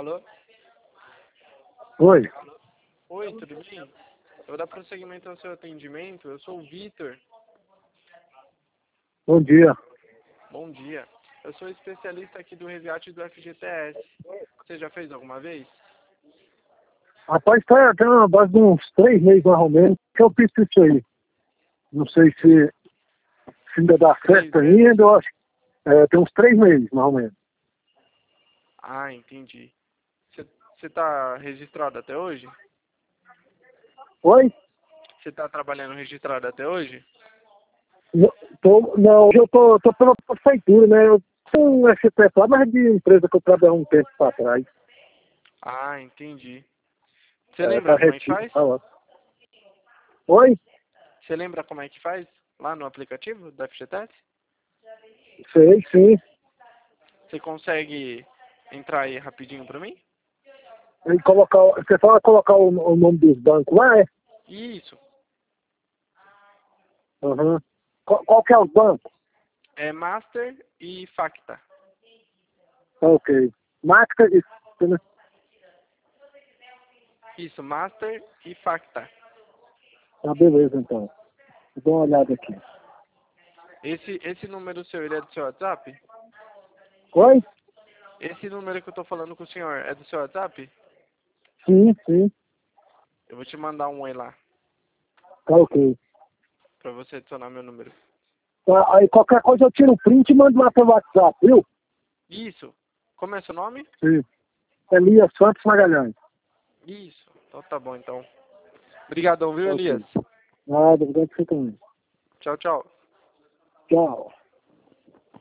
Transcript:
Alô? Oi, Oi, tudo bem? Eu vou dar prosseguimento ao seu atendimento. Eu sou o Vitor. bom dia. Bom dia. Eu sou especialista aqui do resgate do FGTS. Você já fez alguma vez? Rapaz, tem uma base de uns 3 meses mais ou menos que eu fiz isso aí. Não sei se ainda dá certo ainda, eu acho. Tem uns 3 meses mais ou menos. Ah, entendi. Você está registrado até hoje? Oi? Você está trabalhando registrado até hoje? Não, eu tô pela prefeitura, né? Eu sou um FPF lá, mas de empresa que eu trabalhei há um tempo para trás. Ah, entendi. Você lembra Tá como é que retido, faz? tá lá. Oi? Você lembra como é que faz lá no aplicativo do FGTS? Sei, sim. Você consegue entrar aí rapidinho para mim? Você fala colocar o nome dos bancos lá, é? Isso. Uhum. Qual que é os bancos? É Master e Facta. Ok. Marca isso, né? Isso, Master e Facta. Tá, beleza, então. Vou dar uma olhada aqui. Esse número seu, ele é do seu WhatsApp? Oi? Esse número que eu tô falando com o senhor é do seu WhatsApp? Sim, sim. Eu vou te mandar um oi lá, Tá ok. pra você adicionar meu número. Tá, aí qualquer coisa eu tiro o print e mando lá pelo WhatsApp, viu? Isso. Como é seu nome? Sim. Elias Santos Magalhães. Isso. Então tá bom, então. Obrigadão, viu, Tá Elias? ok. Nada, obrigado por você também. Tchau, tchau. Tchau.